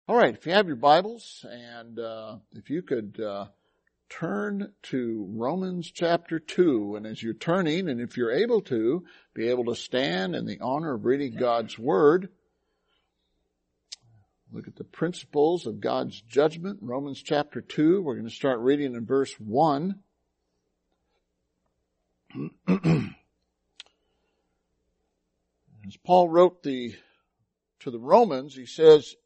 All right, if you have your Bibles, and if you could turn to Romans chapter 2, and as you're turning, and if you're able to, be able to stand in the honor of reading God's Word. Look at the principles of God's judgment. Romans chapter 2, we're going to start reading in verse 1. As Paul wrote to the Romans, he says,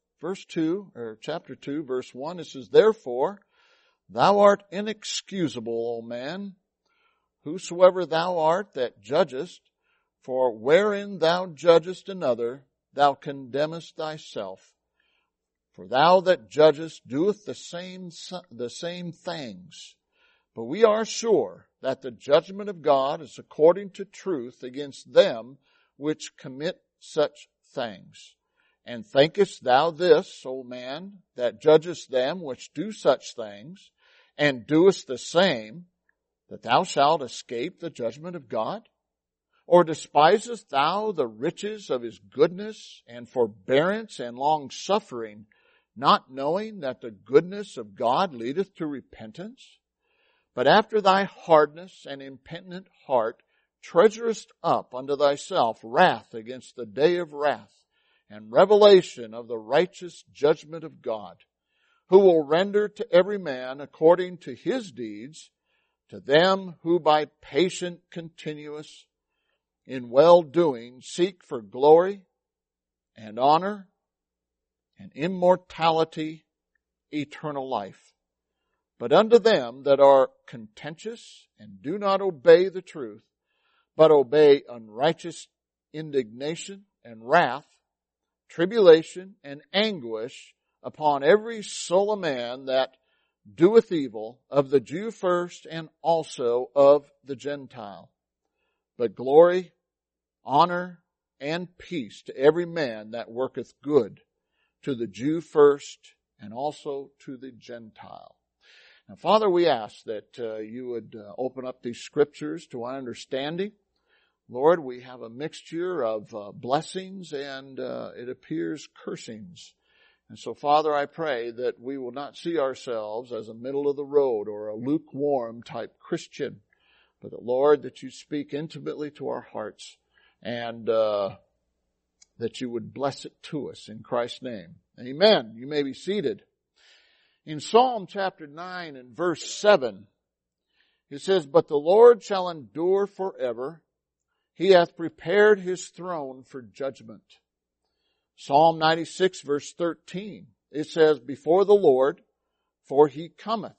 chapter 2, verse 1, it says, "Therefore, thou art inexcusable, O man, whosoever thou art that judgest, for wherein thou judgest another, thou condemnest thyself. For thou that judgest doeth the same things. But we are sure that the judgment of God is according to truth against them which commit such things. And thinkest thou this, O man, that judgest them which do such things, and doest the same, that thou shalt escape the judgment of God? Or despisest thou the riches of his goodness and forbearance and long-suffering, not knowing that the goodness of God leadeth to repentance? But after thy hardness and impenitent heart treasurest up unto thyself wrath against the day of wrath, and revelation of the righteous judgment of God, who will render to every man according to his deeds, to them who by patient continuance in well-doing seek for glory and honor and immortality, eternal life. But unto them that are contentious and do not obey the truth, but obey unrighteous indignation and wrath, tribulation and anguish upon every soul of man that doeth evil, of the Jew first and also of the Gentile. But glory, honor, and peace to every man that worketh good, to the Jew first and also to the Gentile." Now, Father, we ask that you would open up these scriptures to our understanding. Lord, we have a mixture of blessings and it appears cursings. And so, Father, I pray that we will not see ourselves as a middle of the road or a lukewarm type Christian, but that, Lord, that you speak intimately to our hearts and that you would bless it to us in Christ's name. Amen. You may be seated. In Psalm chapter 9 and verse 7, it says, "But the Lord shall endure forever. He hath prepared his throne for judgment." Psalm 96 verse 13, it says, "Before the Lord, for he cometh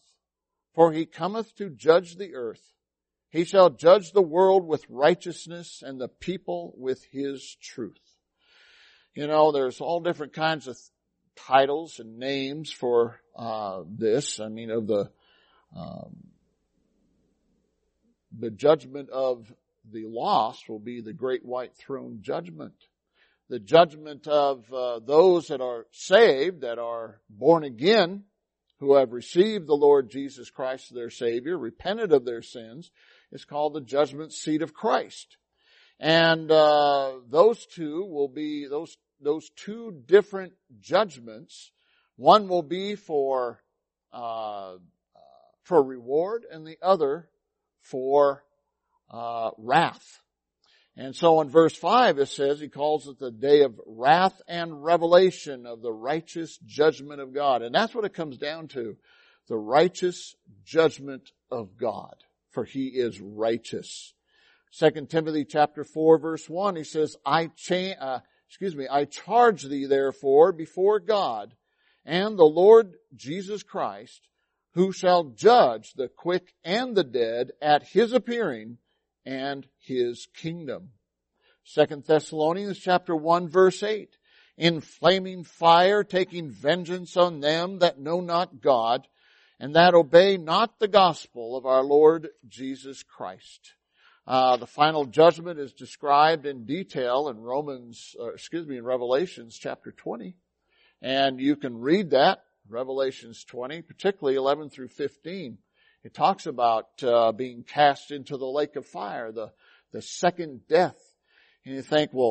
to judge the earth. He shall judge the world with righteousness and the people with his truth." You know, there's all different kinds of titles and names for this. I mean, of the judgment of the lost will be the great white throne judgment. The judgment of those that are saved, that are born again, who have received the Lord Jesus Christ as their Savior, repented of their sins, is called the judgment seat of Christ. And those two will be those two different judgments. One will be for reward, and the other for wrath. And so in verse 5 it says, he calls it the day of wrath and revelation of the righteous judgment of God. And that's what it comes down to. The righteous judgment of God. For he is righteous. 2 Timothy chapter 4 verse 1, he says, I charge thee therefore before God and the Lord Jesus Christ, who shall judge the quick and the dead at his appearing and his kingdom. 2 Thessalonians chapter 1 verse 8, "In flaming fire taking vengeance on them that know not God, and that obey not the gospel of our Lord Jesus Christ." The final judgment is described in detail in Revelations chapter 20. And you can read that, Revelations 20, particularly 11 through 15. It talks about being cast into the lake of fire, the second death. And you think, well,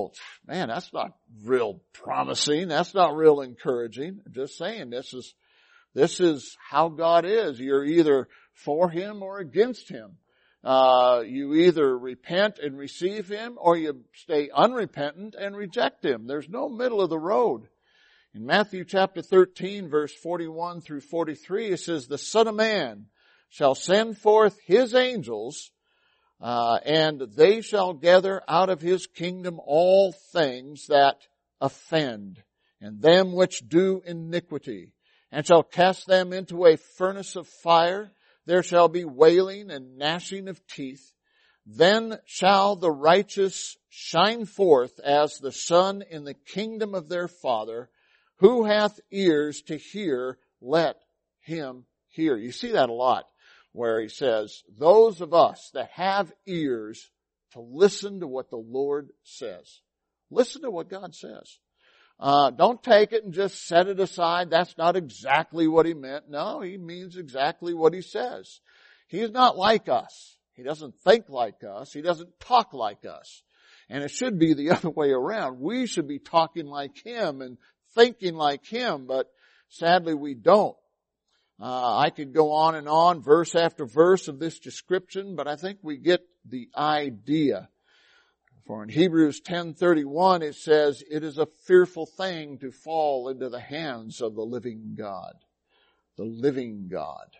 Man, that's not real promising. That's not real encouraging. I'm just saying this is how God is. You're either for Him or against Him. You either repent and receive Him, or you stay unrepentant and reject Him. There's no middle of the road. In Matthew chapter 13, verse 41 through 43, it says, "The Son of Man shall send forth His angels, and they shall gather out of His kingdom all things that offend, and them which do iniquity, and shall cast them into a furnace of fire. There shall be wailing and gnashing of teeth. Then shall the righteous shine forth as the sun in the kingdom of their Father. Who hath ears to hear, let him hear." You see that a lot, where he says, those of us that have ears to listen to what the Lord says. Listen to what God says. Don't take it and just set it aside. That's not exactly what He meant. No, He means exactly what He says. He is not like us. He doesn't think like us. He doesn't talk like us. And it should be the other way around. We should be talking like Him and thinking like Him, but sadly we don't. I could go on, verse after verse of this description, but I think we get the idea. For in Hebrews 10:31 it says, "It is a fearful thing to fall into the hands of the living God." The living God.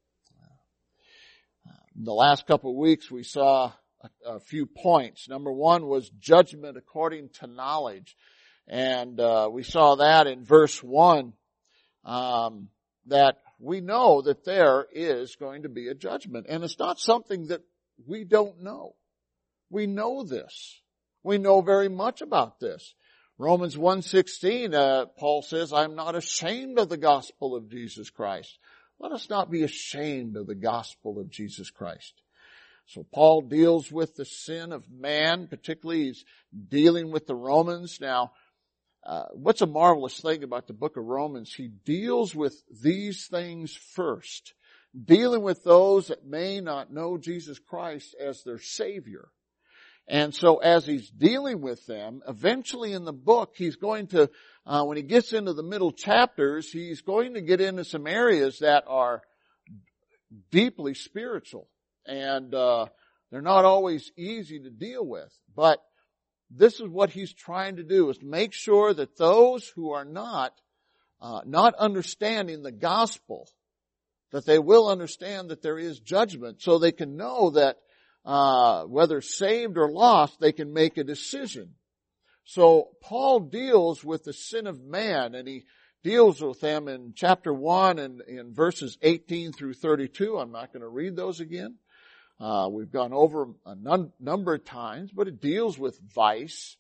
In the last couple of weeks we saw a few points. Number one was judgment according to knowledge. And we saw that in verse 1, that we know that there is going to be a judgment. And it's not something that we don't know. We know this. We know very much about this. Romans 1:16, Paul says, "I'm not ashamed of the gospel of Jesus Christ." Let us not be ashamed of the gospel of Jesus Christ. So Paul deals with the sin of man, particularly he's dealing with the Romans. Now, what's a marvelous thing about the book of Romans? He deals with these things first, dealing with those that may not know Jesus Christ as their Savior. And so as he's dealing with them, eventually in the book, he's going to, when he gets into the middle chapters, he's going to get into some areas that are deeply spiritual. And they're not always easy to deal with. But this is what he's trying to do, is make sure that those who are not understanding the gospel, that they will understand that there is judgment, so they can know that whether saved or lost, they can make a decision. So Paul deals with the sin of man, and he deals with them in chapter 1 and in verses 18 through 32. I'm not going to read those again. We've gone over a number of times, but it deals with vice,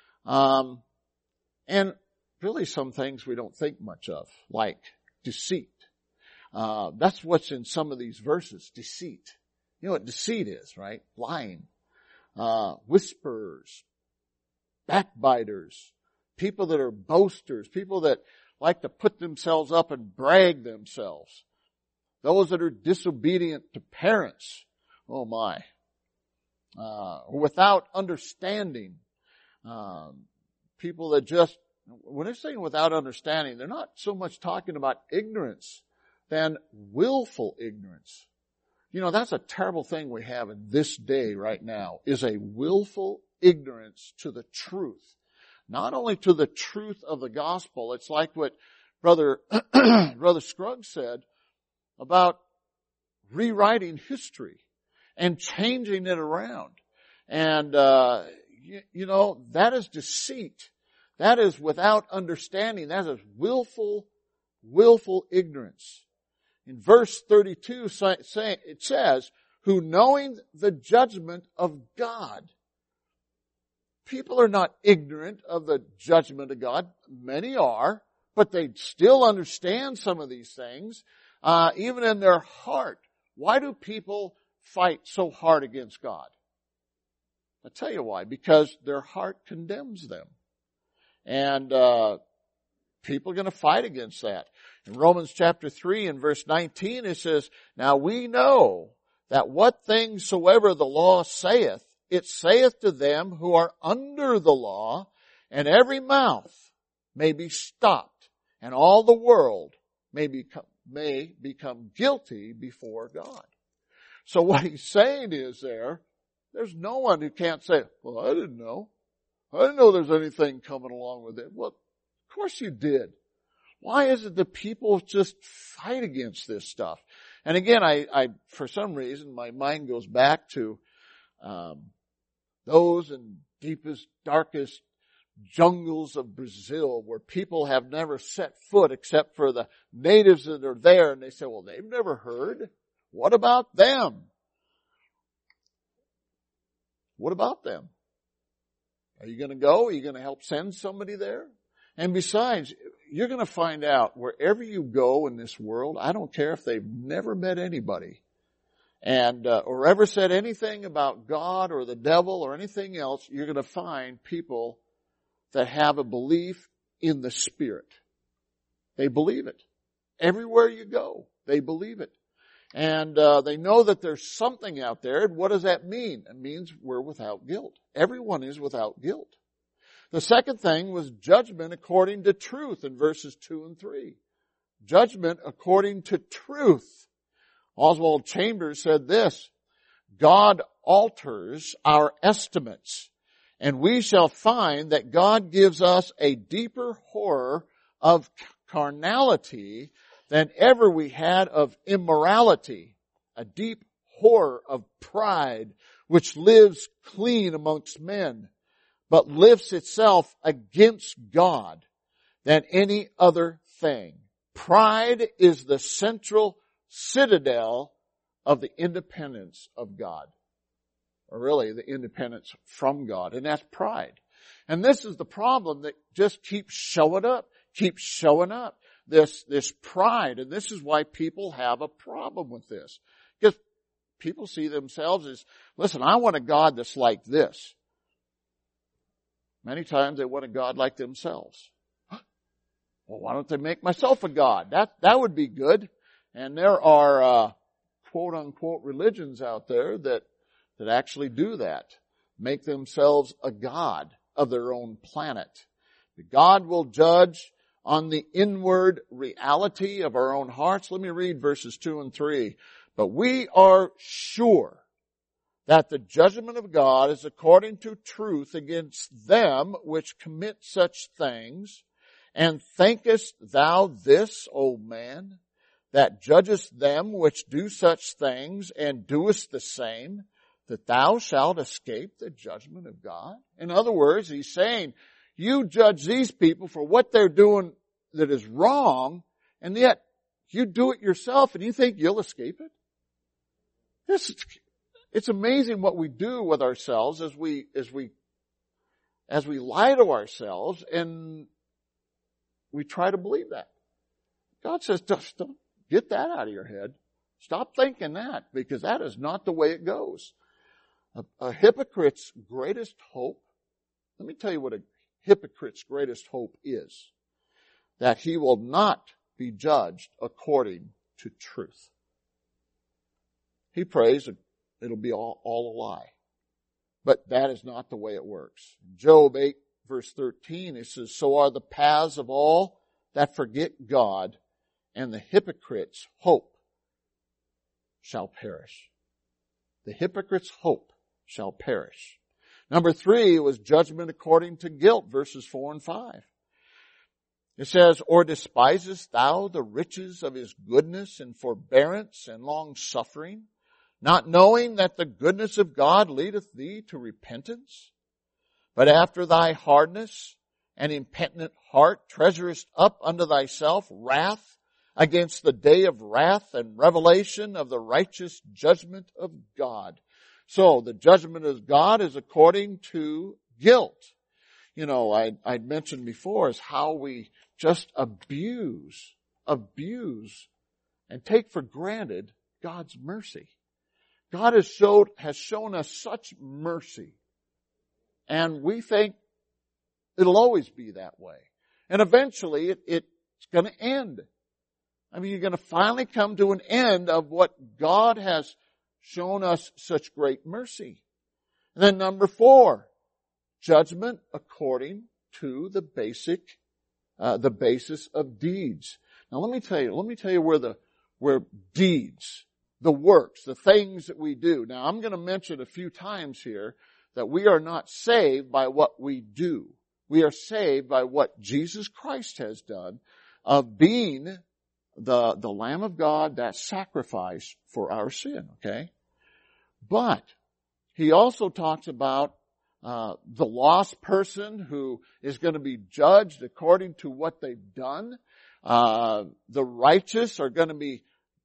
and really some things we don't think much of, like deceit. That's what's in some of these verses, deceit. You know what deceit is, right? Lying. Whisperers, backbiters, people that are boasters, people that like to put themselves up and brag themselves. Those that are disobedient to parents. Oh my. Without understanding. People that just, when they're saying without understanding, they're not so much talking about ignorance than willful ignorance. You know, that's a terrible thing we have in this day right now, is a willful ignorance to the truth. Not only to the truth of the gospel, it's like what Brother Scruggs said about rewriting history and changing it around. And, you know, that is deceit. That is without understanding. That is willful ignorance. In verse 32, it says, "Who knowing the judgment of God." People are not ignorant of the judgment of God. Many are, but they still understand some of these things, even in their heart. Why do people fight so hard against God? I'll tell you why. Because their heart condemns them. And people are going to fight against that. In Romans chapter 3 and verse 19 it says, "Now we know that what things soever the law saith, it saith to them who are under the law, and every mouth may be stopped, and all the world may become guilty before God. So what he's saying is there's no one who can't say, well, I didn't know. I didn't know there's anything coming along with it. Well, of course you did. Why is it that people just fight against this stuff? And again, I for some reason, my mind goes back to those in deepest, darkest jungles of Brazil where people have never set foot except for the natives that are there. And they say, well, they've never heard. What about them? What about them? Are you going to go? Are you going to help send somebody there? And besides, you're going to find out wherever you go in this world, I don't care if they've never met anybody and or ever said anything about God or the devil or anything else, you're going to find people that have a belief in the Spirit. They believe it. Everywhere you go, they believe it. And they know that there's something out there. And what does that mean? It means we're without guilt. Everyone is without guilt. The second thing was judgment according to truth in verses 2 and 3. Judgment according to truth. Oswald Chambers said this, God alters our estimates, and we shall find that God gives us a deeper horror of carnality than ever we had of immorality, a deep horror of pride which lives clean amongst men, but lifts itself against God than any other thing. Pride is the central citadel of the independence of God. Or really, the independence from God. And that's pride. And this is the problem that just keeps showing up. This pride. And this is why people have a problem with this. Because people see themselves as, listen, I want a God that's like this. Many times they want a God like themselves. Well, why don't they make myself a God? That would be good. And there are, quote unquote religions out there that actually do that. Make themselves a God of their own planet. God will judge on the inward reality of our own hearts. Let me read verses 2 and 3. But we are sure that the judgment of God is according to truth against them which commit such things. And thinkest thou this, O man, that judgest them which do such things and doest the same, that thou shalt escape the judgment of God? In other words, he's saying, you judge these people for what they're doing that is wrong, and yet you do it yourself and you think you'll escape it? It's amazing what we do with ourselves as we lie to ourselves and we try to believe that. God says, just don't get that out of your head. Stop thinking that, because that is not the way it goes. A hypocrite's greatest hope, let me tell you what a hypocrite's greatest hope is. That he will not be judged according to truth. He prays that it'll be all a lie. But that is not the way it works. Job 8 verse 13, it says, so are the paths of all that forget God, and the hypocrite's hope shall perish. The hypocrite's hope shall perish. Number 3 was judgment according to guilt, verses 4 and 5. It says, or despisest thou the riches of his goodness and forbearance and long suffering, not knowing that the goodness of God leadeth thee to repentance? But after thy hardness and impenitent heart treasurest up unto thyself wrath against the day of wrath and revelation of the righteous judgment of God. So the judgment of God is according to guilt. You know, I'd mentioned before is how we just abuse and take for granted God's mercy. God has shown us such mercy. And we think it'll always be that way. And eventually it's going to end. I mean, you're going to finally come to an end of what God has shown us such great mercy. And then number 4, judgment according to the basis of deeds. Now let me tell you where deeds, the works, the things that we do. Now I'm going to mention a few times here that we are not saved by what we do. We are saved by what Jesus Christ has done of being the Lamb of God, that sacrifice for our sin, okay? But he also talks about the lost person who is going to be judged according to what they've done. The righteous are going to be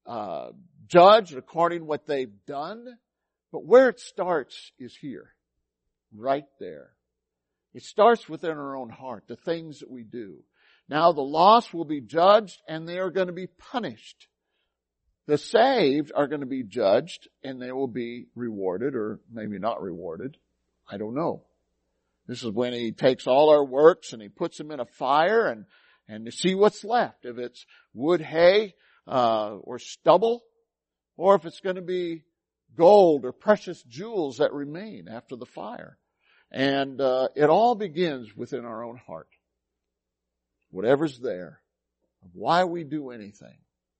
judged according to what they've done. But where it starts is here, right there. It starts within our own heart, the things that we do. Now the lost will be judged and they are going to be punished. The saved are going to be judged and they will be rewarded, or maybe not rewarded. I don't know. This is when he takes all our works and he puts them in a fire and to see what's left. If it's wood, hay, or stubble, or if it's going to be gold or precious jewels that remain after the fire. And it all begins within our own heart. Whatever's there, why we do anything.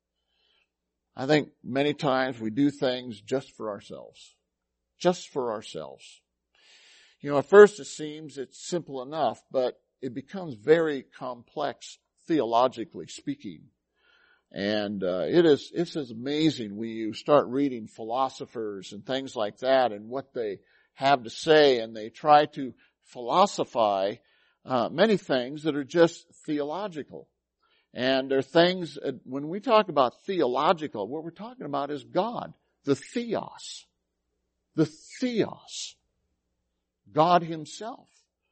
I think many times we do things just for ourselves. Just for ourselves. You know, at first it seems it's simple enough, but it becomes very complex theologically speaking. And it's amazing when you start reading philosophers and things like that and what they have to say, and they try to philosophize many things that are just theological. And there are things, when we talk about theological, what we're talking about is God, the theos. The theos. God himself.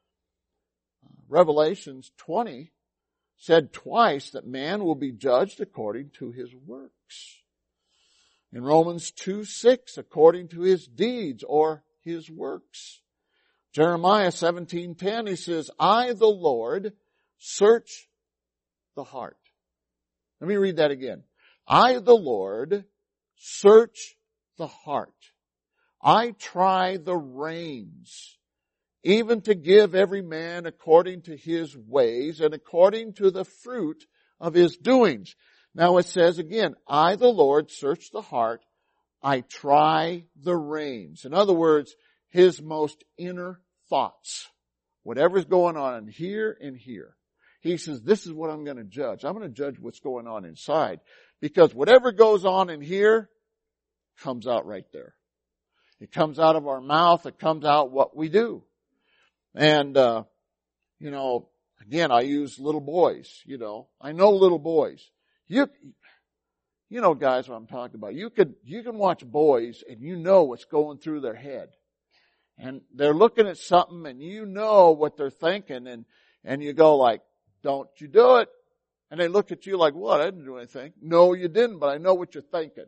Revelations 20 said twice that man will be judged according to his works. In Romans 2:6, according to his deeds or his works. Jeremiah 17:10, he says, I, the Lord, search the heart. Let me read that again. I, the Lord, search the heart. I try the reins, even to give every man according to his ways and according to the fruit of his doings. Now it says again, I, the Lord, search the heart. I try the reins. In other words, his most inner thoughts. Whatever's going on in here and here. He says, this is what I'm going to judge. I'm going to judge what's going on inside. Because whatever goes on in here comes out right there. It comes out of our mouth. It comes out what we do. And, again, I use little boys, I know little boys. You know, guys, what I'm talking about. You can watch boys and you know what's going through their head. And they're looking at something and you know what they're thinking, and you go like, don't you do it. And they look at you like, what? I didn't do anything. No, you didn't, but I know what you're thinking.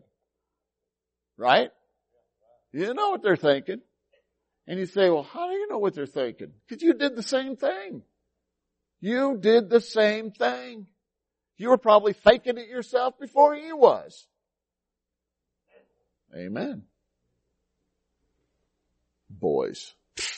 Right? You know what they're thinking. And you say, well, how do you know what they're thinking? Because you did the same thing. You did the same thing. You were probably thinking it yourself before he was. Amen. Boys.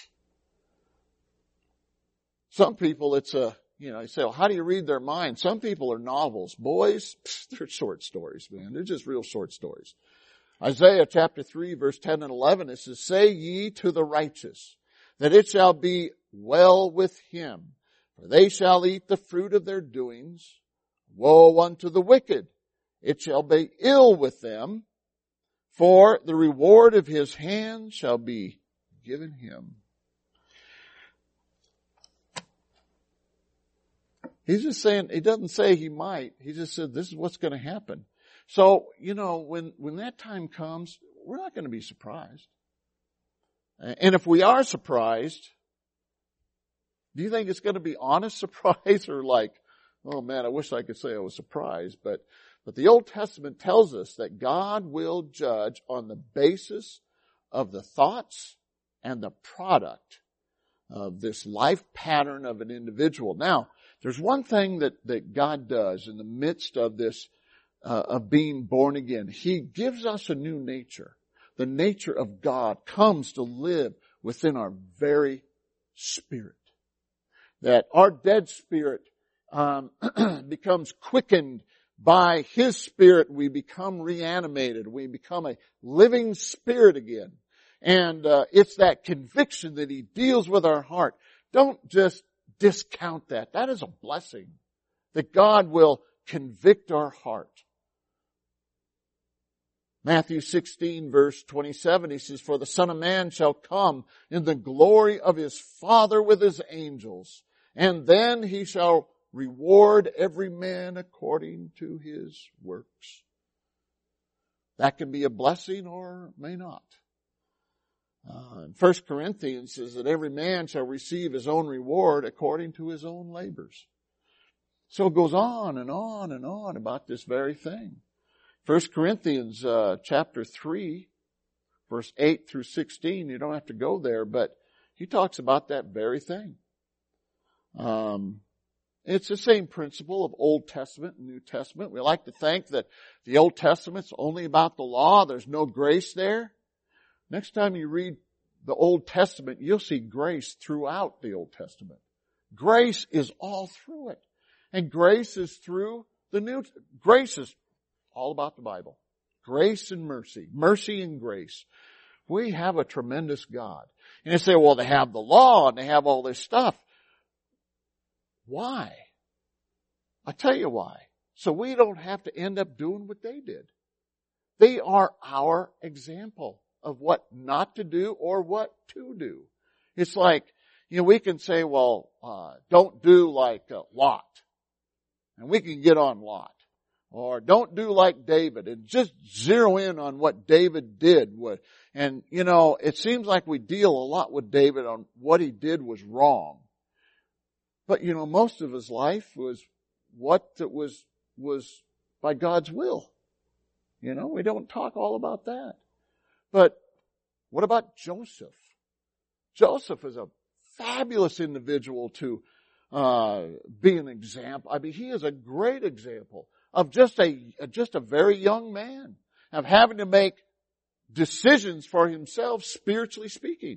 Some people, it's you say, well, how do you read their mind? Some people are novels. Boys, they're short stories, man. They're just real short stories. Isaiah chapter 3, verse 10 and 11, it says, say ye to the righteous, that it shall be well with him, for they shall eat the fruit of their doings. Woe unto the wicked, it shall be ill with them, for the reward of his hand shall be given him. He's just saying, he doesn't say he might. He just said, this is what's going to happen. So, when that time comes, we're not going to be surprised. And if we are surprised, do you think it's going to be honest surprise or like, oh man, I wish I could say I was surprised. But the Old Testament tells us that God will judge on the basis of the thoughts and the product of this life pattern of an individual. Now, there's one thing that God does in the midst of this, of being born again. He gives us a new nature. The nature of God comes to live within our very spirit. that our dead spirit becomes quickened by His Spirit. We become reanimated. We become a living spirit again. And it's that conviction that He deals with our heart. Don't just discount that. That is a blessing, that God will convict our heart. Matthew 16 verse 27, He says, "For the Son of Man shall come in the glory of His Father with His angels, and then He shall reward every man according to his works." That can be a blessing or may not. 1 Corinthians says that every man shall receive his own reward according to his own labors. So it goes on and on and on about this very thing. 1 Corinthians chapter 3, verse 8 through 16, you don't have to go there, but he talks about that very thing. It's the same principle of Old Testament and New Testament. We like to think that the Old Testament's only about the law. There's no grace there. Next time you read the Old Testament, you'll see grace throughout the Old Testament. Grace is all through it. And grace is through the New. Grace is all about the Bible. Grace and mercy. Mercy and grace. We have a tremendous God. And you say, well, they have the law and they have all this stuff. Why? I'll tell you why. So we don't have to end up doing what they did. They are our example of what not to do or what to do. It's like, we can say, well, don't do like Lot. And we can get on Lot. Or don't do like David, and just zero in on what David did. And, it seems like we deal a lot with David on what he did was wrong. But, most of his life was by God's will. We don't talk all about that. But what about Joseph? Joseph is a fabulous individual to be an example. I mean, he is a great example of just a very young man, of having to make decisions for himself, spiritually speaking.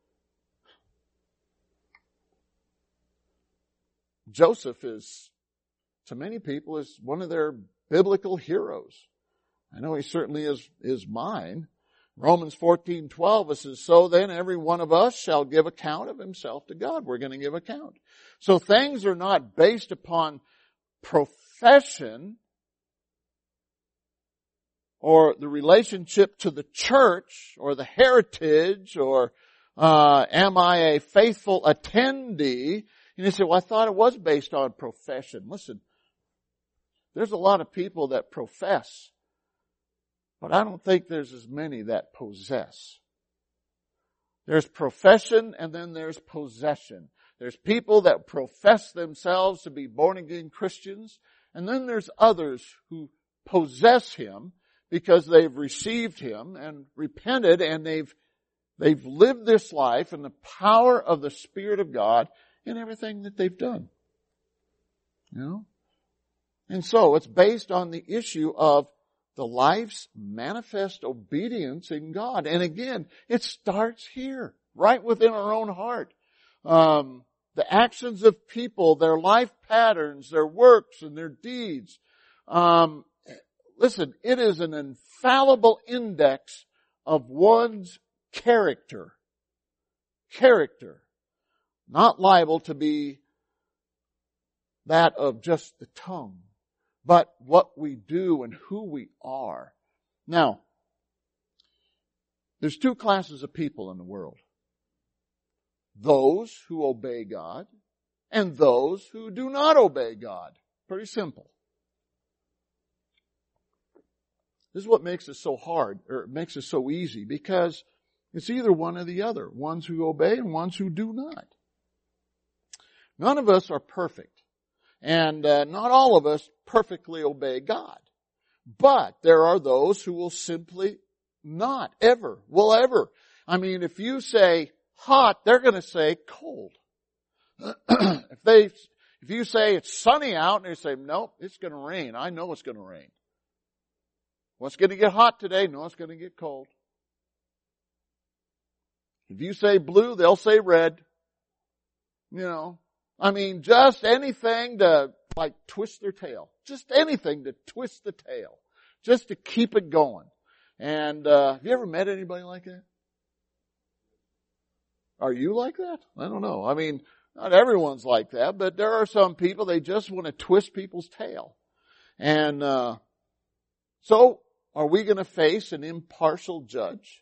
Joseph is, to many people, is one of their biblical heroes. I know he certainly is mine. Romans 14:12, it says, "So then every one of us shall give account of himself to God." We're going to give account. So things are not based upon profession or the relationship to the church or the heritage or am I a faithful attendee? And you say, well, I thought it was based on profession. Listen, there's a lot of people that profess, but I don't think there's as many that possess. There's profession and then there's possession. There's people that profess themselves to be born-again Christians, and then there's others who possess Him because they've received Him and repented, and they've lived this life in the power of the Spirit of God in everything that they've done. And so it's based on the issue of the life's manifest obedience in God. And again, it starts here, right within our own heart. The actions of people, their life patterns, their works and their deeds. Listen, it is an infallible index of one's character. Character. Not liable to be that of just the tongue, but what we do and who we are. Now, there's two classes of people in the world. Those who obey God and those who do not obey God. Pretty simple. This is what makes it so hard, or it makes it so easy, because it's either one or the other. Ones who obey and ones who do not. None of us are perfect. And not all of us perfectly obey God. But there are those who will simply not will ever. I mean, if you say hot, they're going to say cold. If you say it's sunny out, and they say, nope, it's going to rain. I know it's going to rain. Well, it's going to get hot today. No, it's going to get cold. If you say blue, they'll say red. I mean, just anything to like twist their tail. Just anything to twist the tail. Just to keep it going. And have you ever met anybody like that? Are you like that? I don't know. I mean, not everyone's like that, but there are some people, they just want to twist people's tail. And so, are we going to face an impartial judge?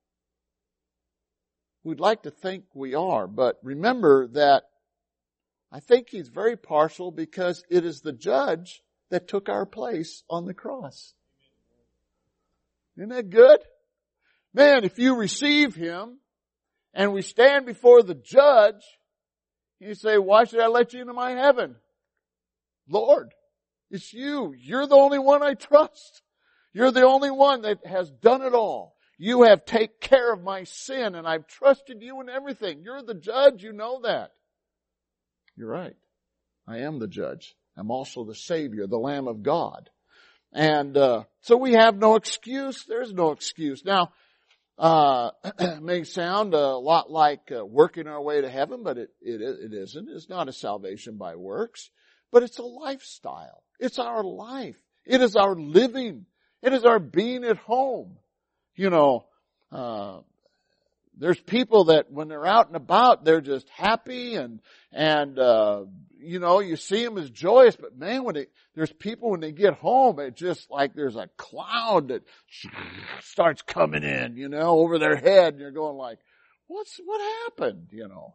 We'd like to think we are, but remember that I think He's very partial because it is the judge that took our place on the cross. Isn't that good? Man, if you receive Him and we stand before the judge, you say, why should I let you into my heaven? Lord, it's you. You're the only one I trust. You're the only one that has done it all. You have taken care of my sin and I've trusted you in everything. You're the judge. You know that. You're right. I am the judge. I'm also the Savior, the Lamb of God. And so we have no excuse. There's no excuse. Now, it may sound a lot like working our way to heaven, but it isn't. It's not a salvation by works, but it's a lifestyle. It's our life. It is our living. It is our being at home. You know, there's people that when they're out and about, they're just happy and you know, you see them as joyous, but man, there's people when they get home, it's just like there's a cloud that starts coming in, you know, over their head, and you're going like, what happened, you know?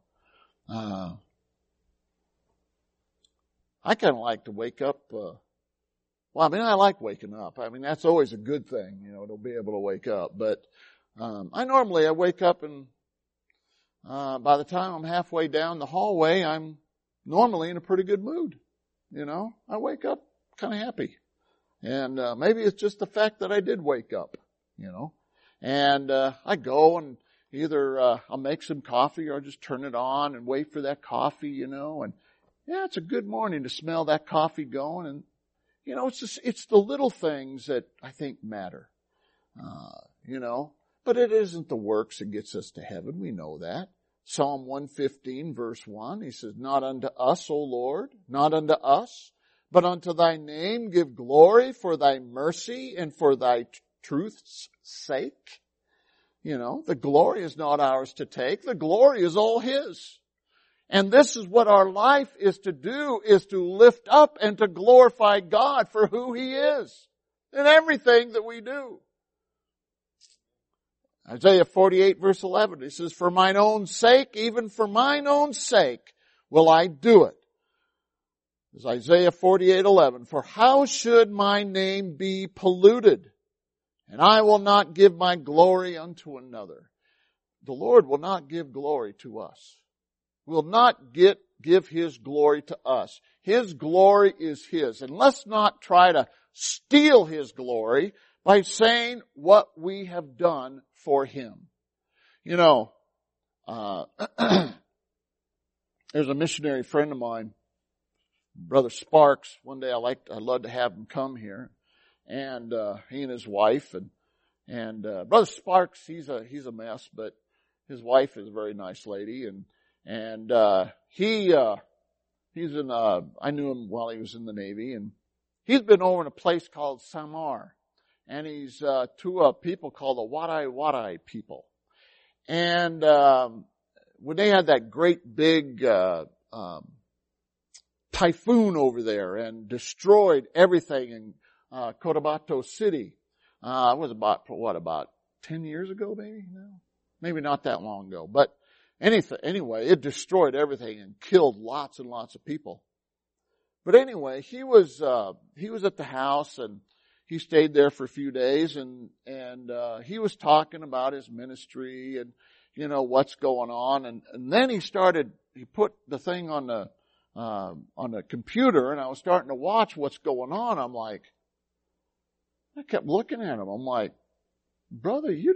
I kind of like to wake up, well, I mean, I like waking up. I mean, that's always a good thing, you know, to be able to wake up, but I wake up and by the time I'm halfway down the hallway, I'm normally in a pretty good mood. You know, I wake up kind of happy. And maybe it's just the fact that I did wake up, you know. And I go and either I'll make some coffee or I'll just turn it on and wait for that coffee, you know. And yeah, it's a good morning to smell that coffee going. And, you know, it's the little things that I think matter, you know. But it isn't the works that gets us to heaven. We know that. Psalm 115 verse 1, he says, not unto us, O Lord, not unto us, but unto thy name give glory for thy mercy and for thy truth's sake. You know, the glory is not ours to take. The glory is all His. And this is what our life is to do, is to lift up and to glorify God for who He is in everything that we do. Isaiah 48 verse 11, he says, for mine own sake, even for mine own sake, will I do it. It's Isaiah 48:11, for how should my name be polluted? And I will not give my glory unto another. The Lord will not give glory to us. Will not give His glory to us. His glory is His. And let's not try to steal His glory by saying what we have done for Him. You know, there's a missionary friend of mine, Brother Sparks. One day I'd love to have him come here, and he and his wife and Brother Sparks, he's a mess, but his wife is a very nice lady, and he's in I knew him while he was in the Navy, and he's been over in a place called Samar. And he's to a people called the Wadai people. And when they had that great big typhoon over there and destroyed everything in Cotabato City, it was about 10 years ago, maybe? No, maybe not that long ago. But anyway, it destroyed everything and killed lots and lots of people. But anyway, he was at the house, and he stayed there for a few days, and he was talking about his ministry and, you know, what's going on. And then he put the thing on the computer, and I was starting to watch what's going on. I kept looking at him. I'm like, brother, you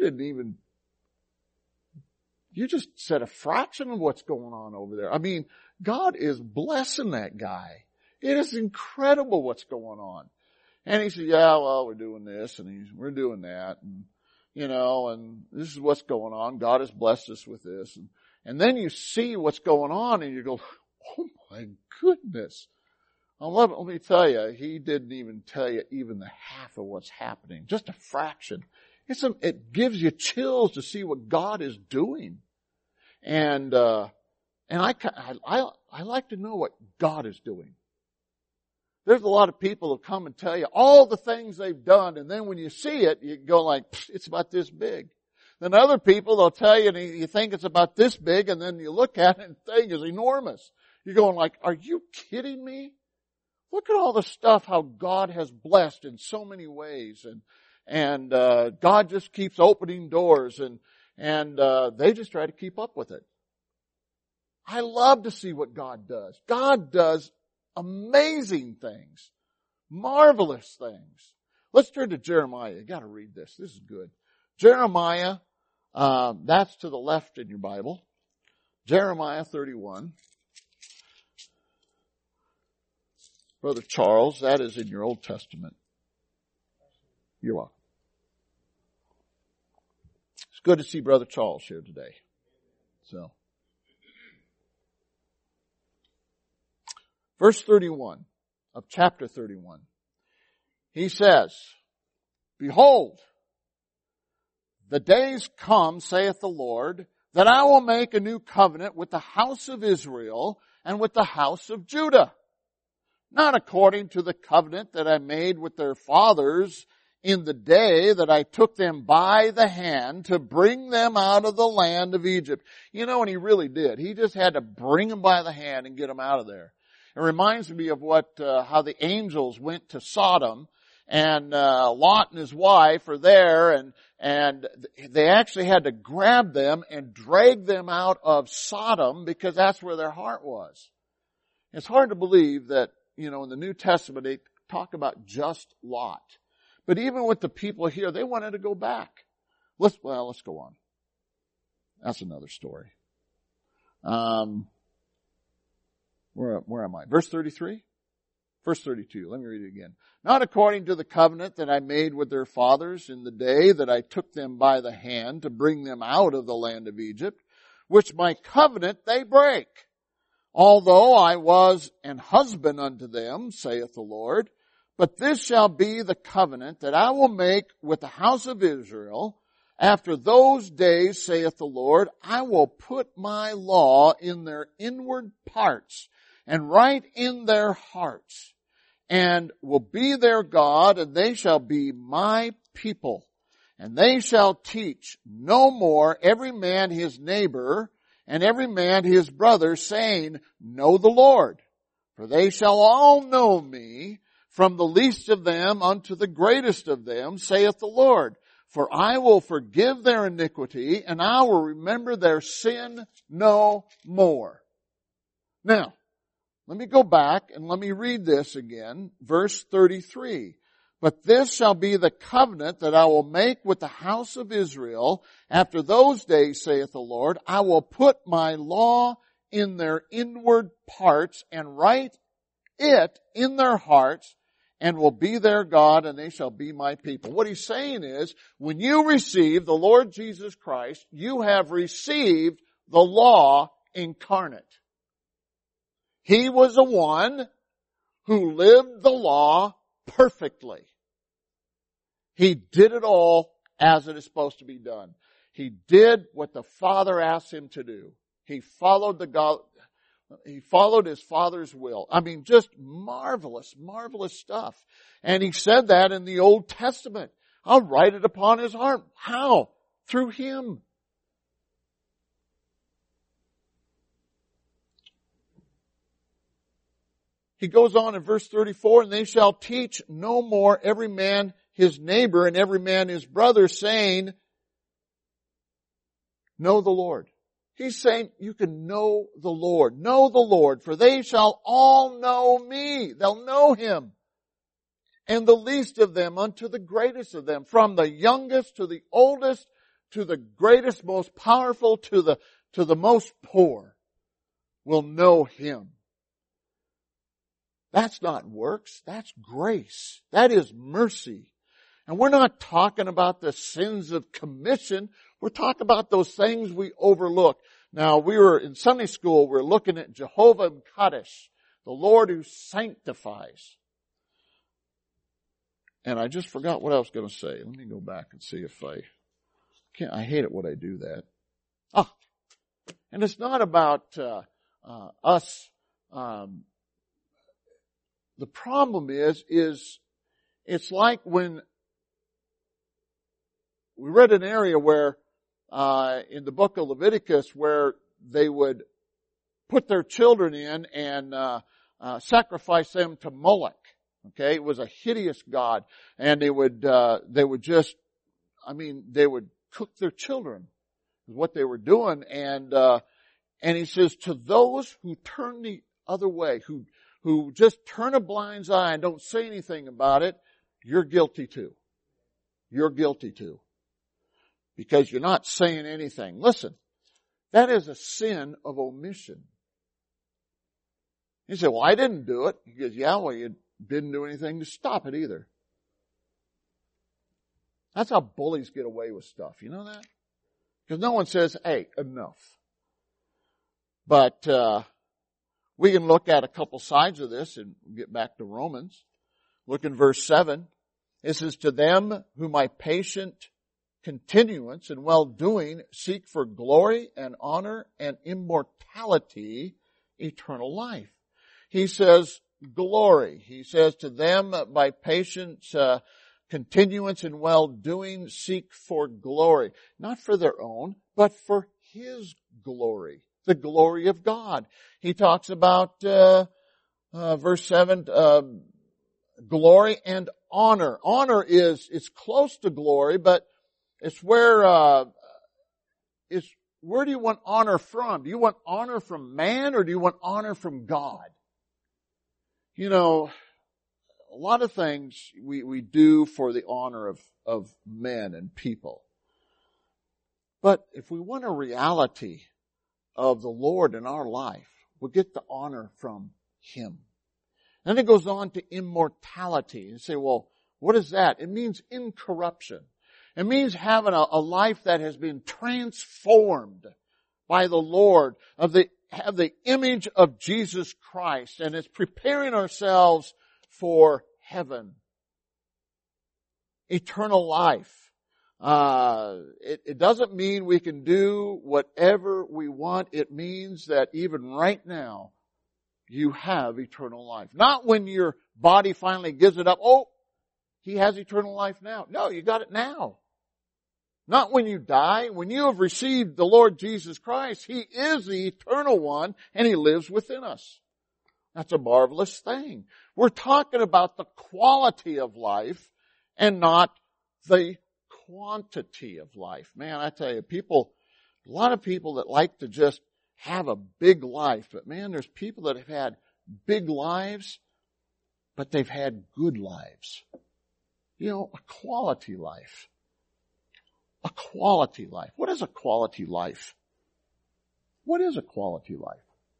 just said a fraction of what's going on over there. I mean, God is blessing that guy. It is incredible what's going on. And he said, yeah, well, we're doing this and we're doing that. And, you know, and this is what's going on. God has blessed us with this. And then you see what's going on and you go, Oh my goodness. Let me tell you, he didn't even tell you even the half of what's happening. Just a fraction. It gives you chills to see what God is doing. And I like to know what God is doing. There's a lot of people who come and tell you all the things they've done, and then when you see it, you go like, it's about this big. Then other people, they'll tell you, and you think it's about this big, and then you look at it and the thing is enormous. You're going like, are you kidding me? Look at all the stuff how God has blessed in so many ways, and God just keeps opening doors, and they just try to keep up with it. I love to see what God does. God does amazing things, marvelous things. Let's turn to Jeremiah. You got to read this. This is good. Jeremiah, that's to the left in your Bible. Jeremiah 31. Brother Charles, that is in your Old Testament. You're welcome. It's good to see Brother Charles here today. So, verse 31 of chapter 31. He says, Behold, the days come, saith the Lord, that I will make a new covenant with the house of Israel and with the house of Judah. Not according to the covenant that I made with their fathers in the day that I took them by the hand to bring them out of the land of Egypt. You know, and he really did. He just had to bring them by the hand and get them out of there. It reminds me of how the angels went to Sodom, and Lot and his wife are there, and they actually had to grab them and drag them out of Sodom because that's where their heart was. It's hard to believe that, you know, in the New Testament they talk about just Lot. But even with the people here, they wanted to go back. Let's go on. That's another story. Where am I? Verse 33? Verse 32. Let me read it again. Not according to the covenant that I made with their fathers in the day that I took them by the hand to bring them out of the land of Egypt, which my covenant they break. Although I was an husband unto them, saith the Lord, but this shall be the covenant that I will make with the house of Israel. After those days, saith the Lord, I will put my law in their inward parts and write in their hearts, and will be their God, and they shall be my people. And they shall teach no more every man his neighbor and every man his brother, saying, Know the Lord. For they shall all know me, from the least of them unto the greatest of them, saith the Lord. For I will forgive their iniquity, and I will remember their sin no more. Now, let me go back and let me read this again. Verse 33. But this shall be the covenant that I will make with the house of Israel. After those days, saith the Lord, I will put my law in their inward parts and write it in their hearts, and will be their God, and they shall be my people. What he's saying is, when you receive the Lord Jesus Christ, you have received the law incarnate. He was the one who lived the law perfectly. He did it all as it is supposed to be done. He did what the Father asked him to do. He followed his Father's will. I mean, just marvelous, marvelous stuff. And he said that in the Old Testament. I'll write it upon his heart. How? Through him. He goes on in verse 34, and they shall teach no more every man his neighbor and every man his brother, saying, Know the Lord. He's saying you can know the Lord. Know the Lord, for they shall all know me. They'll know him. And the least of them unto the greatest of them. From the youngest to the oldest, to the greatest, most powerful, to the most poor, will know him. That's not works. That's grace. That is mercy. And we're not talking about the sins of commission. We're talking about those things we overlook. Now, we were in Sunday school, we're looking at Jehovah M'Kaddesh, the Lord who sanctifies. And I just forgot what I was going to say. Let me go back and see if I hate it when I do that. And it's not about us. The problem is it's like when we read an area where in the book of Leviticus where they would put their children in and sacrifice them to Moloch. Okay, it was a hideous god, and they would cook their children, is what they were doing, and he says, to those who turn the other way, who just turn a blind eye and don't say anything about it, you're guilty too. You're guilty too. Because you're not saying anything. Listen, that is a sin of omission. You say, well, I didn't do it. He goes, yeah, well, you didn't do anything to stop it either. That's how bullies get away with stuff. You know that? Because no one says, hey, enough. But we can look at a couple sides of this and get back to Romans. Look in verse 7. It says, to them whom my patient continuance and well-doing seek for glory and honor and immortality, eternal life. He says, glory. He says, to them by patient continuance and well-doing seek for glory. Not for their own, but for His glory. The glory of God. He talks about, verse 7, glory and honor. Honor it's close to glory, but it's where do you want honor from? Do you want honor from man or do you want honor from God? You know, a lot of things we do for the honor of men and people. But if we want a reality of the Lord in our life, we'll get the honor from Him. Then it goes on to immortality. You say, well, what is that? It means incorruption. It means having a life that has been transformed by the Lord, have the image of Jesus Christ, and it's preparing ourselves for heaven. Eternal life. It doesn't mean we can do whatever we want. It means that even right now, you have eternal life. Not when your body finally gives it up. Oh, he has eternal life now. No, you got it now. Not when you die. When you have received the Lord Jesus Christ, He is the eternal one and He lives within us. That's a marvelous thing. We're talking about the quality of life and not the quantity of life. Man, I tell you, a lot of people that like to just have a big life, but man, there's people that have had big lives, but they've had good lives. You know, a quality life. A quality life. What is a quality life? What is a quality life?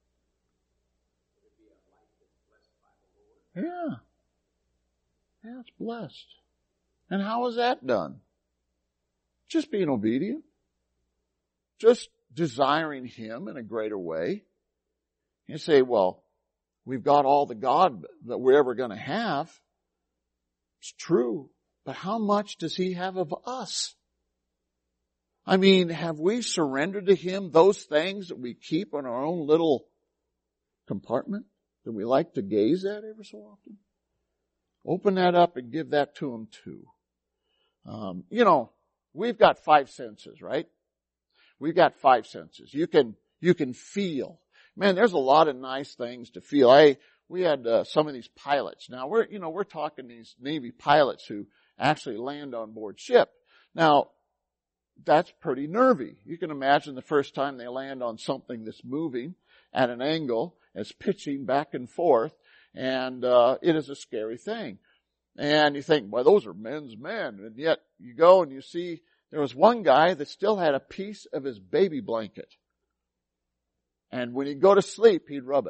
Yeah. Yeah, it's blessed. And how is that done? Just being obedient. Just desiring Him in a greater way. You say, well, we've got all the God that we're ever going to have. It's true. But how much does He have of us? I mean, have we surrendered to Him those things that we keep in our own little compartment that we like to gaze at every so often? Open that up and give that to Him too. You know, we've got 5 senses, right? We've got 5 senses. You can feel. Man, there's a lot of nice things to feel. We had some of these pilots. Now we're talking these Navy pilots who actually land on board ship. Now, that's pretty nervy. You can imagine the first time they land on something that's moving at an angle, it's pitching back and forth, and it is a scary thing. And you think, well, those are men's men. And yet you go and you see there was one guy that still had a piece of his baby blanket. And when he'd go to sleep, he'd rub it.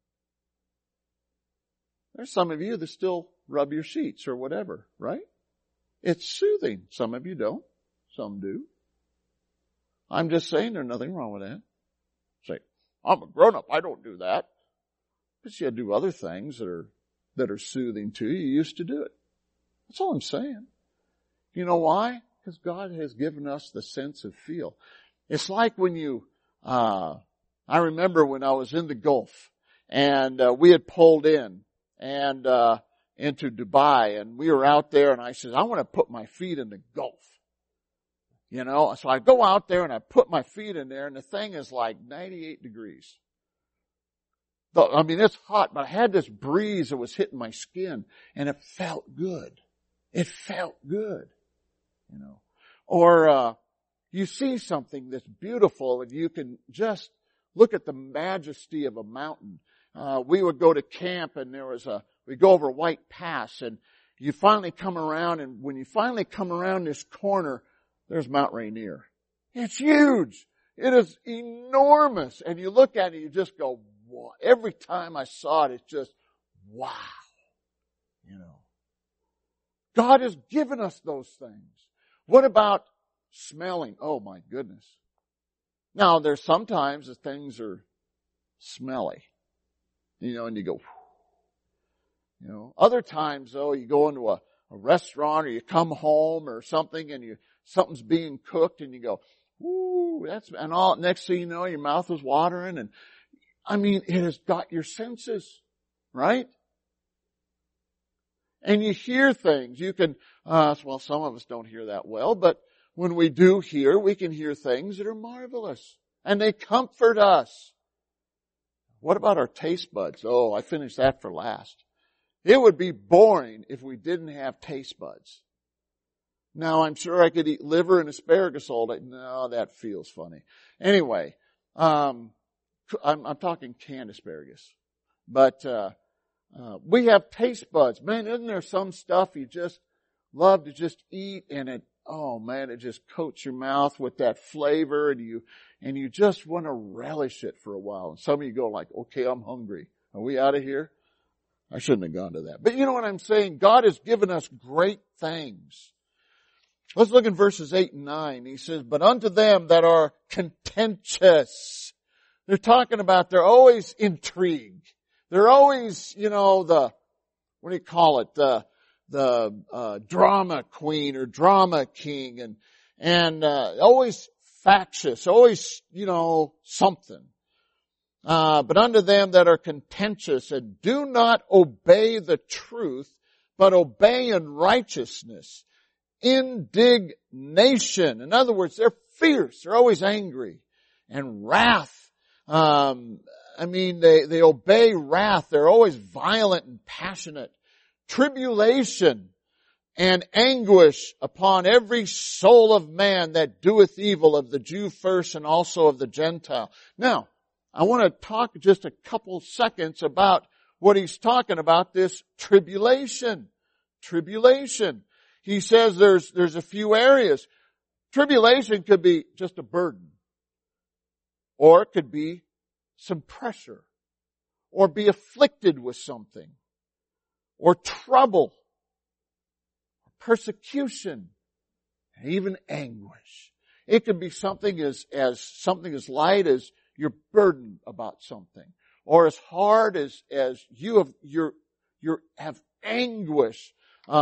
There's some of you that still rub your sheets or whatever, right? It's soothing. Some of you don't. Some do. I'm just saying there's nothing wrong with that. I'm a grown-up. I don't do that. But you do other things that are soothing to you. You used to do it. That's all I'm saying. You know why? Because God has given us the sense of feel. It's like when I remember when I was in the Gulf and we had pulled in and into Dubai, and we were out there, and I said, I want to put my feet in the Gulf. You know, so I go out there and I put my feet in there, and the thing is like 98 degrees. I mean, it's hot, but I had this breeze that was hitting my skin, and it felt good. It felt good, you know. Or you see something that's beautiful, and you can just look at the majesty of a mountain. We would go to camp, and we go over White Pass, and you finally come around, and when you finally come around this corner, there's Mount Rainier. It's huge. It is enormous. And you look at it, you just go, wow. Every time I saw it, it's just, wow. You know. God has given us those things. What about smelling? Oh my goodness. Now, there's sometimes the things are smelly. You know, and you go, you know. Other times, though, you go into a restaurant or you come home or something and something's being cooked and you go, ooh, and all, next thing you know, your mouth is watering, and I mean, it has got your senses, right? And you hear things. You can, well, some of us don't hear that well, but when we do hear, we can hear things that are marvelous, and they comfort us. What about our taste buds? Oh, I finished that for last. It would be boring if we didn't have taste buds. Now, I'm sure I could eat liver and asparagus all day. No, that feels funny. Anyway, I'm talking canned asparagus. But we have taste buds. Man, isn't there some stuff you just love to just eat, and it just coats your mouth with that flavor, and you just want to relish it for a while. And some of you go like, okay, I'm hungry. Are we out of here? I shouldn't have gone to that. But you know what I'm saying? God has given us great things. Let's look in verses 8 and 9. He says, but unto them that are contentious. They're talking about they're always intrigued. They're always, you know, what do you call it? The drama queen or drama king, and always factious, always, you know, something. But unto them that are contentious and do not obey the truth, but obey in righteousness, indignation. In other words, they're fierce. They're always angry. And wrath. They obey wrath. They're always violent and passionate. Tribulation and anguish upon every soul of man that doeth evil, of the Jew first and also of the Gentile. Now, I want to talk just a couple seconds about what he's talking about, this tribulation. Tribulation. He says there's a few areas. Tribulation could be just a burden. Or it could be some pressure. Or be afflicted with something. Or trouble. Persecution. And even anguish. It could be something as light as you're burdened about something. Or as hard as you have anguish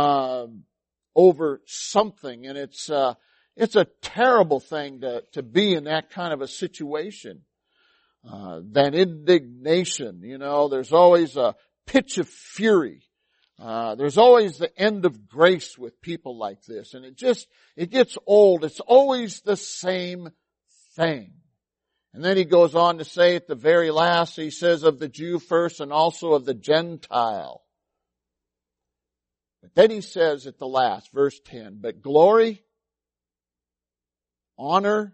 over something, and it's a terrible thing to be in that kind of a situation. That indignation, you know, there's always a pitch of fury. There's always the end of grace with people like this, and it gets old. It's always the same thing. And then he goes on to say at the very last, he says of the Jew first and also of the Gentile. But then he says at the last, verse 10, but glory, honor,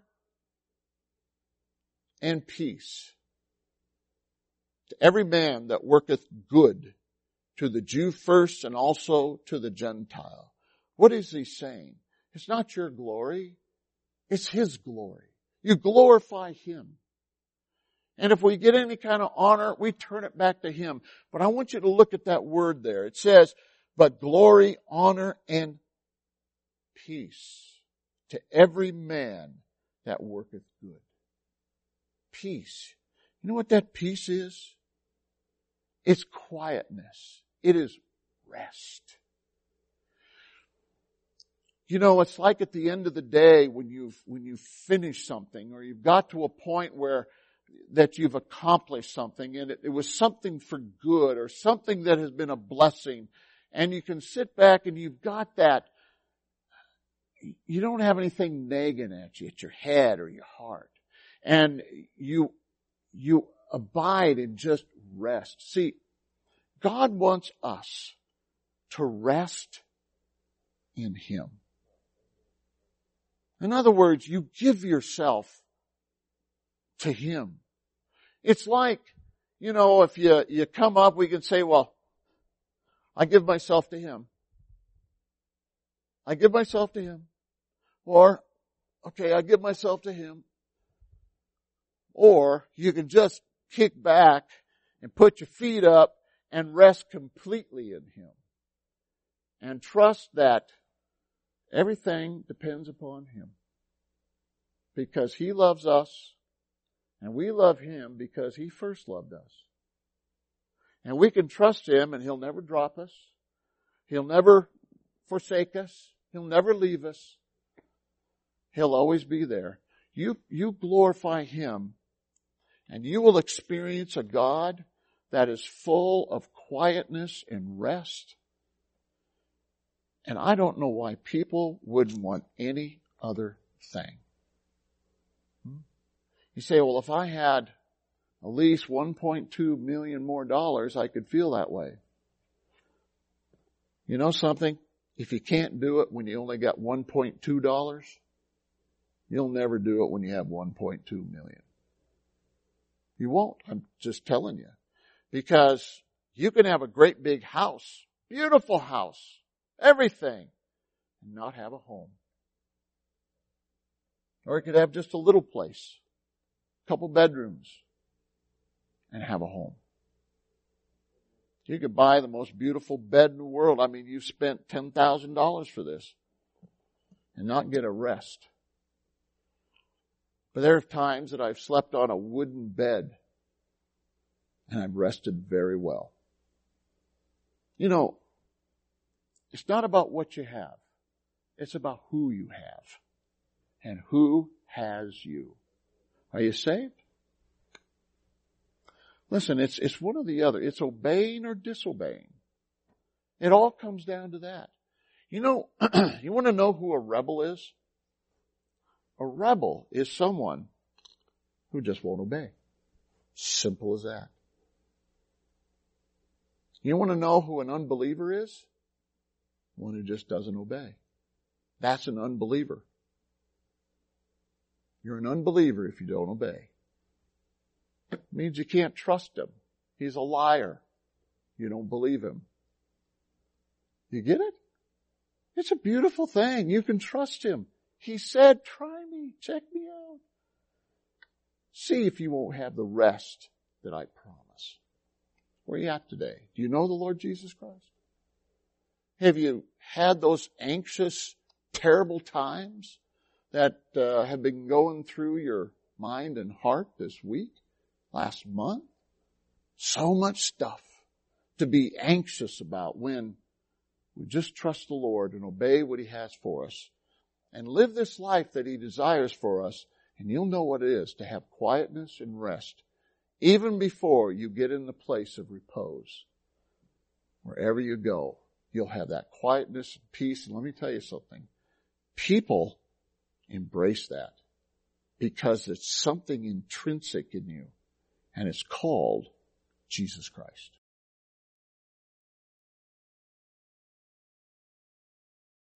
and peace to every man that worketh good, to the Jew first and also to the Gentile. What is he saying? It's not your glory. It's his glory. You glorify him. And if we get any kind of honor, we turn it back to him. But I want you to look at that word there. It says, but glory, honor, and peace to every man that worketh good. Peace. You know what that peace is? It's quietness. It is rest. You know, it's like at the end of the day when you've finished something, or you've got to a point where that you've accomplished something, and it was something for good, or something that has been a blessing, and you can sit back and you've got that. You don't have anything nagging at you, at your head or your heart. And you abide in just rest. See, God wants us to rest in Him. In other words, you give yourself to Him. It's like, you know, if you come up, we can say, well, I give myself to Him. I give myself to Him. Or, okay, I give myself to Him. Or you can just kick back and put your feet up and rest completely in Him. And trust that everything depends upon Him. Because He loves us, and we love Him because He first loved us. And we can trust Him, and He'll never drop us. He'll never forsake us. He'll never leave us. He'll always be there. You glorify Him, and you will experience a God that is full of quietness and rest. And I don't know why people wouldn't want any other thing. You say, well, if I had at least 1.2 million more dollars, I could feel that way. You know something? If you can't do it when you only got $1.2, you'll never do it when you have 1.2 million. You won't. I'm just telling you. Because you can have a great big house, beautiful house, everything, and not have a home. Or you could have just a little place, a couple bedrooms, and have a home. You could buy the most beautiful bed in the world. I mean, you've spent $10,000 for this and not get a rest. But there are times that I've slept on a wooden bed and I've rested very well. You know, it's not about what you have. It's about who you have and who has you. Are you saved? Listen, it's one or the other. It's obeying or disobeying. It all comes down to that. You know, you want to know who a rebel is? A rebel is someone who just won't obey. Simple as that. You want to know who an unbeliever is? One who just doesn't obey. That's an unbeliever. You're an unbeliever if you don't obey. It means you can't trust him. He's a liar. You don't believe him. You get it? It's a beautiful thing. You can trust him. He said, try me, check me out. See if you won't have the rest that I promise. Where are you at today? Do you know the Lord Jesus Christ? Have you had those anxious, terrible times that have been going through your mind and heart this week, last month? So much stuff to be anxious about when we just trust the Lord and obey what He has for us and live this life that He desires for us, and you'll know what it is to have quietness and rest even before you get in the place of repose. Wherever you go, you'll have that quietness and peace. And let me tell you something. People embrace that because it's something intrinsic in you, and it's called Jesus Christ.